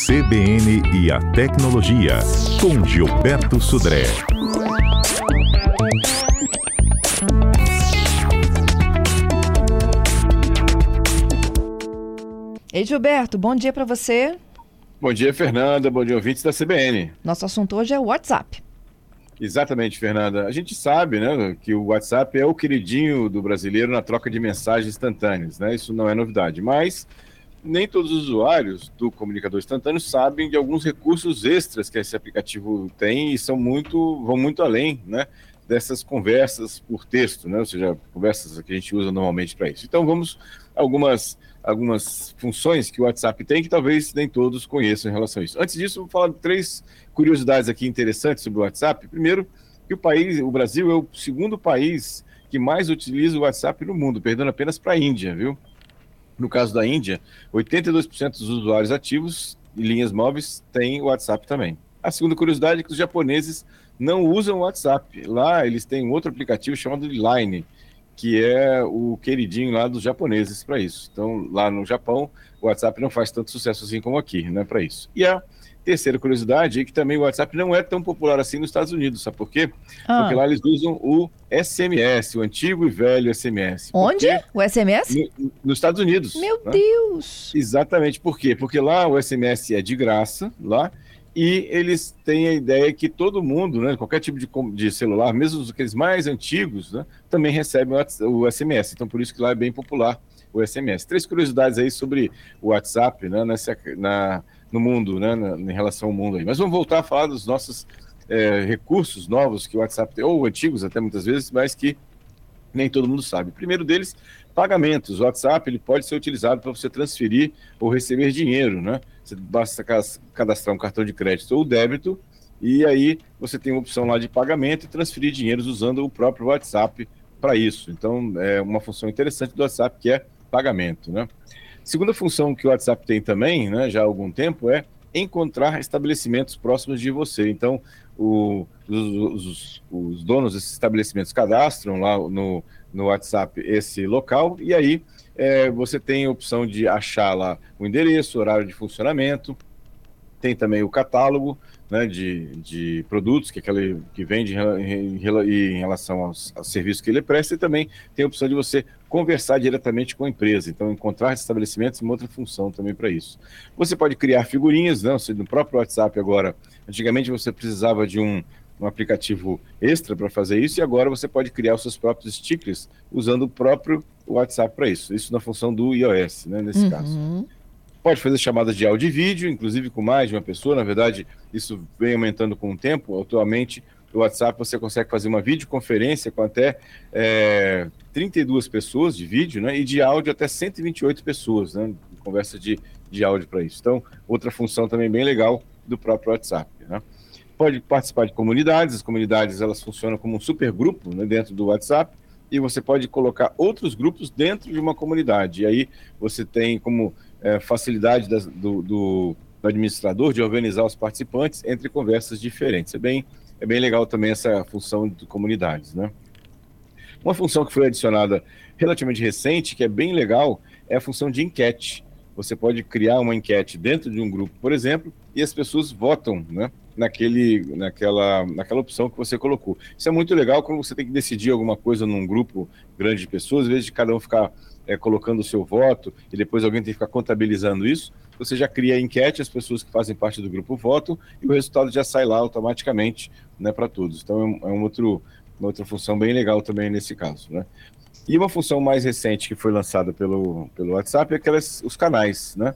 CBN e a Tecnologia, com Gilberto Sudré. Ei, Gilberto, bom dia para você. Bom dia, Fernanda. Bom dia, ouvintes da CBN. Nosso assunto hoje é o WhatsApp. Exatamente, Fernanda. A gente sabe, né, que o WhatsApp é o queridinho do brasileiro na troca de mensagens instantâneas, né? Isso não é novidade, mas nem todos os usuários do comunicador instantâneo sabem de alguns recursos extras que esse aplicativo tem e vão muito além, né, dessas conversas por texto, né? Ou seja, conversas que a gente usa normalmente para isso. Então vamos a algumas funções que o WhatsApp tem que talvez nem todos conheçam em relação a isso. Antes disso, vou falar de 3 curiosidades aqui interessantes sobre o WhatsApp. Primeiro, que o Brasil é o segundo país que mais utiliza o WhatsApp no mundo, perdendo apenas para a Índia, viu? No caso da Índia, 82% dos usuários ativos em linhas móveis têm o WhatsApp também. A segunda curiosidade é que os japoneses não usam o WhatsApp. Lá eles têm um outro aplicativo chamado Line, que é o queridinho lá dos japoneses para isso. Então, lá no Japão, o WhatsApp não faz tanto sucesso assim como aqui, né, para isso. E a terceira curiosidade é que também o WhatsApp não é tão popular assim nos Estados Unidos, sabe por quê? Porque lá eles usam o SMS, o antigo e velho SMS. Onde? O SMS? Nos Estados Unidos. Meu né? Deus! Exatamente. Por quê? Porque lá o SMS é de graça, lá, e eles têm a ideia que todo mundo, né, qualquer tipo de celular, mesmo aqueles mais antigos, né, também recebem o SMS. Então, por isso que lá é bem popular o SMS. 3 curiosidades aí sobre o WhatsApp, né, no mundo, né, em relação ao mundo aí. Mas vamos voltar a falar dos nossos recursos novos que o WhatsApp tem, ou antigos até muitas vezes, mas que nem todo mundo sabe. O primeiro deles, pagamentos. O WhatsApp ele pode ser utilizado para você transferir ou receber dinheiro, né? Você basta cadastrar um cartão de crédito ou débito e aí você tem uma opção lá de pagamento e transferir dinheiros usando o próprio WhatsApp para isso. Então, é uma função interessante do WhatsApp que é pagamento, né? Segunda função que o WhatsApp tem também, né, já há algum tempo, é encontrar estabelecimentos próximos de você. Então, os donos desses estabelecimentos cadastram lá no WhatsApp esse local e aí você tem a opção de achar lá o endereço, horário de funcionamento, tem também o catálogo, né, de produtos que vende em relação aos serviços que ele presta e também tem a opção de você conversar diretamente com a empresa. Então, encontrar estabelecimentos é uma outra função também para isso. Você pode criar figurinhas, né, no próprio WhatsApp agora. Antigamente você precisava de um aplicativo extra para fazer isso e agora você pode criar os seus próprios stickers usando o próprio WhatsApp para isso. Isso na função do iOS, né, nesse caso. Pode fazer chamadas de áudio e vídeo, inclusive com mais de uma pessoa. Na verdade, isso vem aumentando com o tempo. Atualmente, no WhatsApp você consegue fazer uma videoconferência com até 32 pessoas de vídeo, né? E de áudio até 128 pessoas, né? Conversa de áudio para isso. Então, outra função também bem legal do próprio WhatsApp, né? Pode participar de comunidades. As comunidades elas funcionam como um supergrupo, né, dentro do WhatsApp. E você pode colocar outros grupos dentro de uma comunidade. E aí você tem como facilidade do administrador de organizar os participantes entre conversas diferentes. É bem legal também essa função de comunidades, né? Uma função que foi adicionada relativamente recente, que é bem legal, é a função de enquete. Você pode criar uma enquete dentro de um grupo, por exemplo, e as pessoas votam, né, naquela opção que você colocou. Isso é muito legal quando você tem que decidir alguma coisa num grupo grande de pessoas, às vezes de cada um ficar colocando o seu voto e depois alguém tem que ficar contabilizando isso. Você já cria a enquete, as pessoas que fazem parte do grupo votam e o resultado já sai lá automaticamente, né, para todos. Então é uma outra função bem legal também nesse caso, né? E uma função mais recente que foi lançada pelo WhatsApp é os canais, né?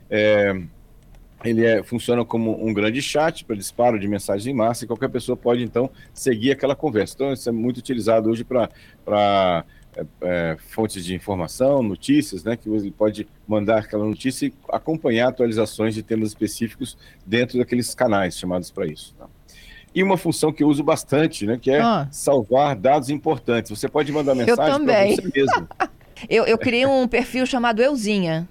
Ele funciona como um grande chat para disparo de mensagens em massa e qualquer pessoa pode, então, seguir aquela conversa. Então, isso é muito utilizado hoje para fontes de informação, notícias, né? Que você pode mandar aquela notícia e acompanhar atualizações de temas específicos dentro daqueles canais chamados para isso, tá? E uma função que eu uso bastante, né, que é salvar dados importantes. Você pode mandar mensagem para você mesmo. Eu criei um perfil chamado Euzinha.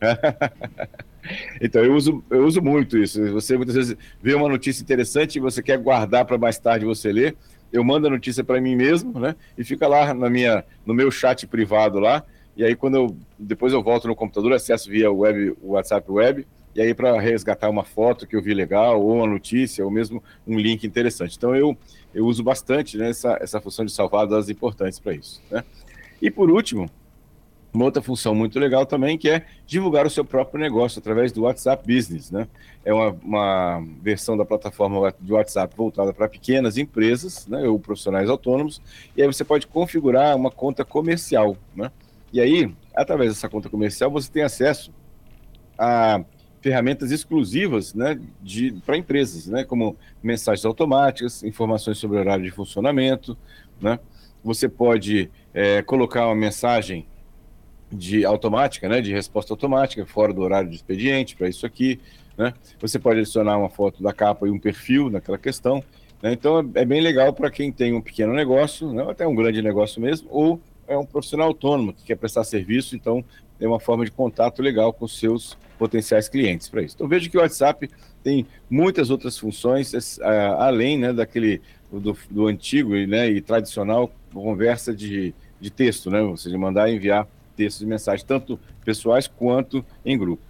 Então, eu uso muito isso. Você muitas vezes vê uma notícia interessante e você quer guardar para mais tarde você ler. Eu mando a notícia para mim mesmo, né? E fica lá no meu chat privado lá. E aí, depois eu volto no computador, acesso via o WhatsApp Web, e aí para resgatar uma foto que eu vi legal, ou uma notícia, ou mesmo um link interessante. Então eu uso bastante, né, essa função de salvar dados importantes para isso, né? E por último, uma outra função muito legal também, que é divulgar o seu próprio negócio através do WhatsApp Business, né? É uma versão da plataforma de WhatsApp voltada para pequenas empresas, né, ou profissionais autônomos, e aí você pode configurar uma conta comercial, né? E aí, através dessa conta comercial, você tem acesso a ferramentas exclusivas, né, para empresas, né, como mensagens automáticas, informações sobre o horário de funcionamento, né? Você pode colocar uma mensagem automática, né, de resposta automática, fora do horário de expediente, para isso aqui, né? Você pode adicionar uma foto da capa e um perfil naquela questão, né? Então é bem legal para quem tem um pequeno negócio, né, até um grande negócio mesmo, ou é um profissional autônomo que quer prestar serviço, então é uma forma de contato legal com os seus potenciais clientes para isso. Então vejo que o WhatsApp tem muitas outras funções, além, né, do antigo, né, e tradicional conversa de texto, né, ou seja, mandar e enviar textos de mensagem, tanto pessoais quanto em grupo.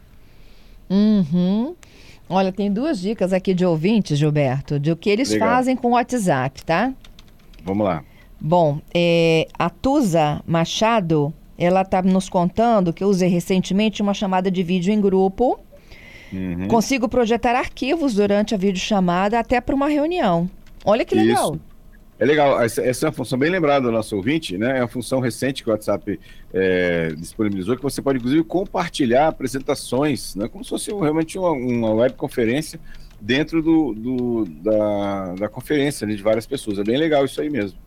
Uhum. Olha, tem 2 dicas aqui de ouvintes, Gilberto, de o que eles Legal. fazem com o WhatsApp, tá? Vamos lá. Bom, a Tusa Machado, ela está nos contando que eu usei recentemente uma chamada de vídeo em grupo. Uhum. Consigo projetar arquivos durante a videochamada até para uma reunião. Olha que legal. Isso. É legal, essa é uma função bem lembrada do nosso ouvinte, né? É uma função recente que o WhatsApp disponibilizou, que você pode, inclusive, compartilhar apresentações, né? Como se fosse realmente uma webconferência dentro da conferência, né, de várias pessoas. É bem legal isso aí mesmo.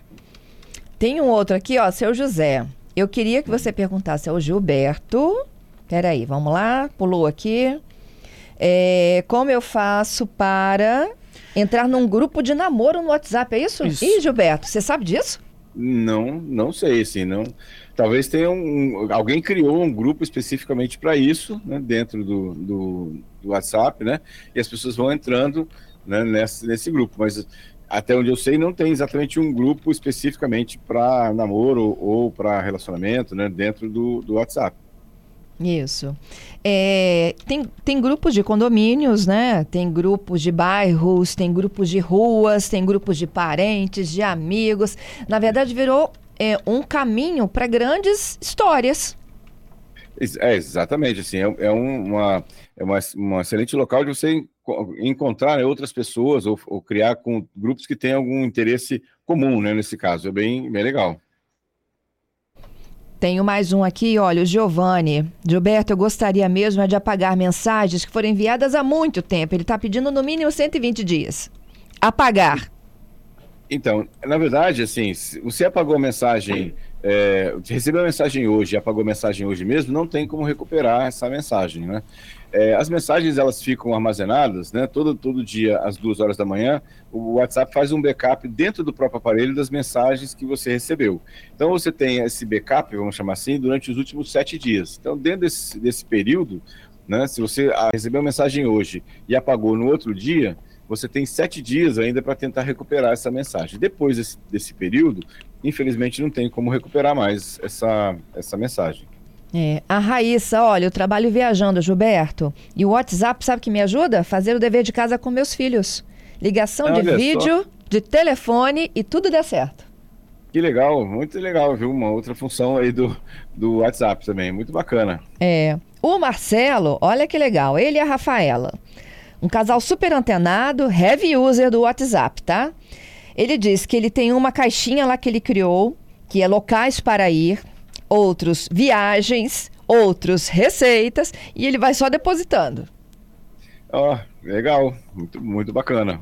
Tem um outro aqui, ó, seu José. Eu queria que você perguntasse ao Gilberto. Peraí, vamos lá, pulou aqui. Como eu faço para entrar num grupo de namoro no WhatsApp, é isso? Isso. Ih, Gilberto, você sabe disso? Não sei, assim, não. Talvez tenha alguém criou um grupo especificamente para isso, né, dentro do WhatsApp, né? E as pessoas vão entrando, né, nesse grupo, mas até onde eu sei não tem exatamente um grupo especificamente para namoro ou para relacionamento, né, dentro do WhatsApp. Isso. Tem grupos de condomínios, né? Tem grupos de bairros, tem grupos de ruas, tem grupos de parentes, de amigos. Na verdade, virou um caminho para grandes histórias. Exatamente, assim, é um excelente local de você encontrar, né, outras pessoas ou criar com grupos que têm algum interesse comum, né, nesse caso. É bem legal. Tenho mais um aqui, olha, o Giovanni. Gilberto, eu gostaria mesmo de apagar mensagens que foram enviadas há muito tempo. Ele está pedindo no mínimo 120 dias. Apagar. Então, na verdade, assim, se você apagou a mensagem, recebeu a mensagem hoje e apagou a mensagem hoje mesmo, não tem como recuperar essa mensagem, né? As mensagens, elas ficam armazenadas, né? Todo dia, às 2 horas da manhã, o WhatsApp faz um backup dentro do próprio aparelho das mensagens que você recebeu. Então, você tem esse backup, vamos chamar assim, durante os últimos 7 dias. Então, dentro desse período, né? Se você recebeu a mensagem hoje e apagou no outro dia, você tem 7 dias ainda para tentar recuperar essa mensagem. Depois desse período, infelizmente, não tem como recuperar mais essa mensagem. A Raíssa, olha, eu trabalho viajando, Gilberto, e o WhatsApp, sabe que me ajuda? Fazer o dever de casa com meus filhos. Ligação de vídeo, de telefone e tudo dá certo. Que legal, muito legal, viu? Uma outra função aí do WhatsApp também, muito bacana. O Marcelo, olha que legal, ele e a Rafaela. Um casal super antenado, heavy user do WhatsApp, tá? Ele diz que ele tem uma caixinha lá que ele criou, que é locais para ir, outros viagens, outros receitas, e ele vai só depositando. Legal, muito, muito bacana.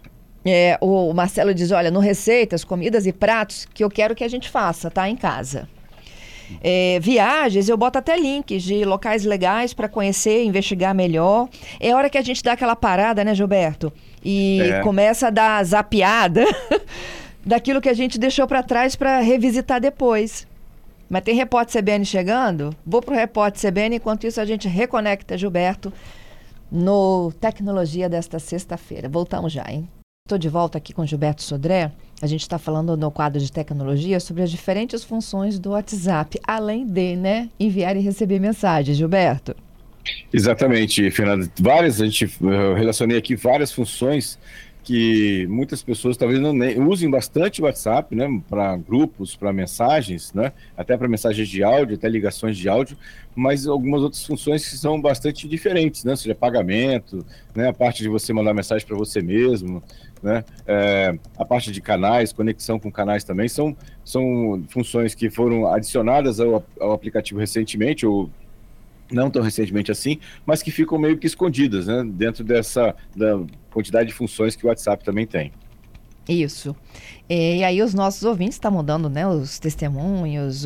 O Marcelo diz, olha, no receitas, comidas e pratos que eu quero que a gente faça, tá? Em casa. Viagens, eu boto até links de locais legais para conhecer, investigar melhor. É hora que a gente dá aquela parada, né, Gilberto? E começa a dar zapiada daquilo que a gente deixou para trás para revisitar depois. Mas tem Repórter CBN chegando? Vou pro Repórter CBN, enquanto isso a gente reconecta Gilberto no Tecnologia desta sexta-feira. Voltamos já, hein? Estou de volta aqui com Gilberto Sodré. A gente está falando no quadro de tecnologia sobre as diferentes funções do WhatsApp, além de, né, enviar e receber mensagens, Gilberto. Exatamente, Fernando. Eu relacionei aqui várias funções que muitas pessoas talvez não usem bastante o WhatsApp, né, para grupos, para mensagens, né, até para mensagens de áudio, até ligações de áudio, mas algumas outras funções que são bastante diferentes, né, ou seja, pagamento, né, a parte de você mandar mensagem para você mesmo, né, a parte de canais, conexão com canais também, são funções que foram adicionadas ao aplicativo recentemente, ou não tão recentemente assim, mas que ficam meio que escondidas, né, dentro da quantidade de funções que o WhatsApp também tem. Isso. E aí os nossos ouvintes estão mudando, né, os testemunhos,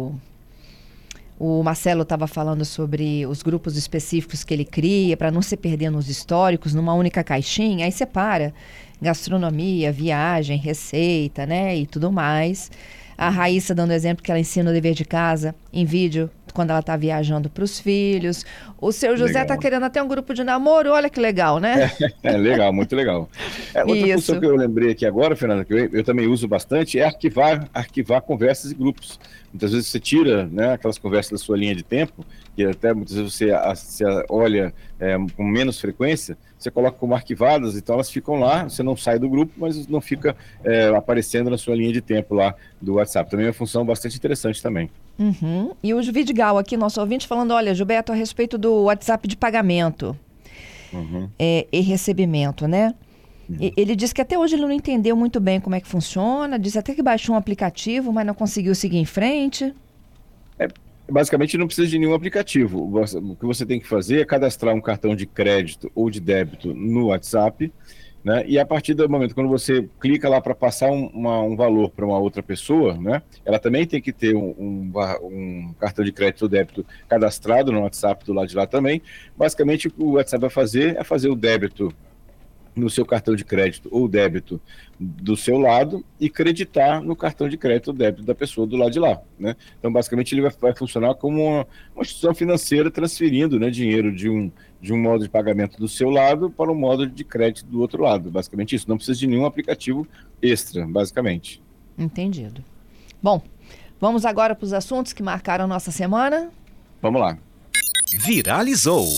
o Marcelo estava falando sobre os grupos específicos que ele cria para não se perder nos históricos, numa única caixinha, aí separa gastronomia, viagem, receita, né, e tudo mais. A Raíssa dando exemplo que ela ensina o dever de casa em vídeo quando ela está viajando para os filhos. O seu José está querendo até um grupo de namoro, olha que legal, né? Legal, muito legal. Outra função que eu lembrei aqui agora, Fernanda, que eu também uso bastante, é arquivar conversas e grupos. Muitas vezes você tira, né, aquelas conversas da sua linha de tempo, que até muitas vezes você olha com menos frequência, você coloca como arquivadas, então elas ficam lá, você não sai do grupo, mas não fica aparecendo na sua linha de tempo lá do WhatsApp. Também é uma função bastante interessante também. Uhum. E o Vidigal aqui, nosso ouvinte, falando, olha, Gilberto, a respeito do WhatsApp de pagamento e recebimento, né? Ele disse que até hoje ele não entendeu muito bem como é que funciona, disse até que baixou um aplicativo, mas não conseguiu seguir em frente. Basicamente não precisa de nenhum aplicativo. O que você tem que fazer é cadastrar um cartão de crédito ou de débito no WhatsApp, né? E a partir do momento quando você clica lá para passar um valor para uma outra pessoa, né? Ela também tem que ter um cartão de crédito ou débito cadastrado no WhatsApp do lado de lá também. Basicamente o que o WhatsApp vai fazer é fazer o débito no seu cartão de crédito ou débito do seu lado e creditar no cartão de crédito ou débito da pessoa do lado de lá, né? Então, basicamente, ele vai funcionar como uma instituição financeira transferindo, né, dinheiro de um modo de pagamento do seu lado para um modo de crédito do outro lado. Basicamente isso. Não precisa de nenhum aplicativo extra, basicamente. Entendido. Bom, vamos agora para os assuntos que marcaram a nossa semana. Vamos lá. Viralizou.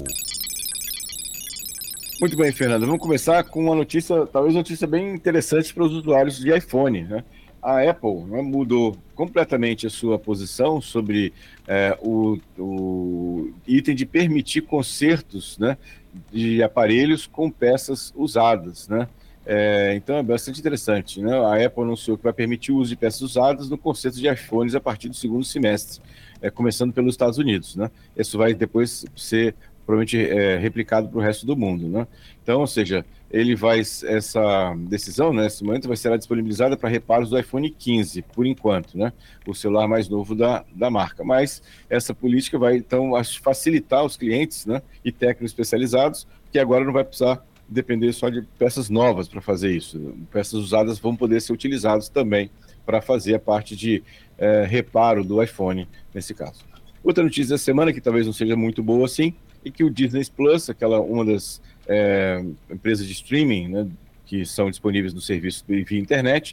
Muito bem, Fernando. Vamos começar com uma notícia, talvez uma notícia bem interessante para os usuários de iPhone, né? A Apple, né, mudou completamente a sua posição sobre o item de permitir consertos, né, de aparelhos com peças usadas, né? Então é bastante interessante, né? A Apple anunciou que vai permitir o uso de peças usadas no conserto de iPhones a partir do segundo semestre, começando pelos Estados Unidos, né? Isso vai depois ser provavelmente replicado para o resto do mundo, né? Então, ou seja, essa decisão, né, nesse momento, vai ser disponibilizada para reparos do iPhone 15, por enquanto, né? O celular mais novo da marca. Mas essa política vai, então, facilitar os clientes, né, e técnicos especializados, que agora não vai precisar depender só de peças novas para fazer isso. Peças usadas vão poder ser utilizadas também para fazer a parte de reparo do iPhone, nesse caso. Outra notícia da semana, que talvez não seja muito boa assim, e que o Disney Plus, uma das empresas de streaming, né, que são disponíveis no serviço via internet,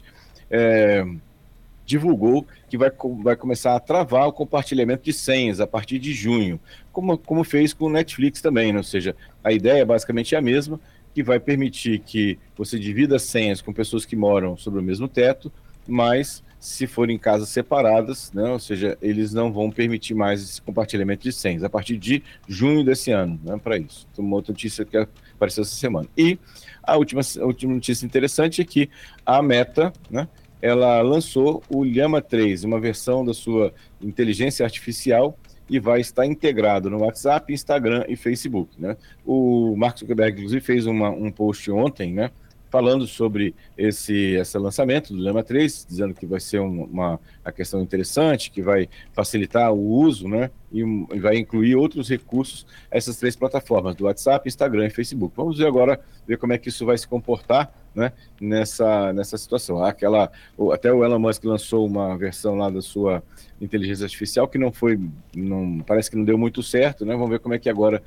divulgou que vai começar a travar o compartilhamento de senhas a partir de junho, como fez com o Netflix também, né? Ou seja, a ideia basicamente é a mesma, que vai permitir que você divida senhas com pessoas que moram sobre o mesmo teto, mas se forem casas separadas, né, ou seja, eles não vão permitir mais esse compartilhamento de senhas a partir de junho desse ano, né, para isso. Então, uma outra notícia que apareceu essa semana. E a última notícia interessante é que a Meta, né, ela lançou o Llama 3, uma versão da sua inteligência artificial, e vai estar integrado no WhatsApp, Instagram e Facebook, né? O Mark Zuckerberg, inclusive, fez um post ontem, né, falando sobre esse lançamento do Llama 3, dizendo que vai ser uma questão interessante, que vai facilitar o uso, né, e vai incluir outros recursos, essas três plataformas, do WhatsApp, Instagram e Facebook. Vamos ver agora, como é que isso vai se comportar, né, nessa situação. Até o Elon Musk lançou uma versão lá da sua inteligência artificial que parece que não deu muito certo, né? Vamos ver como é que agora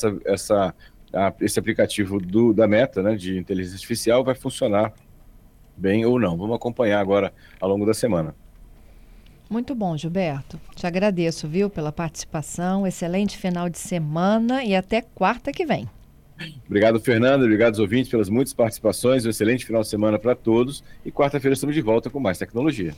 esse aplicativo da Meta, né, de inteligência artificial, vai funcionar bem ou não. Vamos acompanhar agora ao longo da semana. Muito bom, Gilberto. Te agradeço, viu, pela participação. Excelente final de semana e até quarta que vem. Obrigado, Fernanda. Obrigado aos ouvintes pelas muitas participações. Um excelente final de semana para todos. E quarta-feira estamos de volta com mais tecnologia.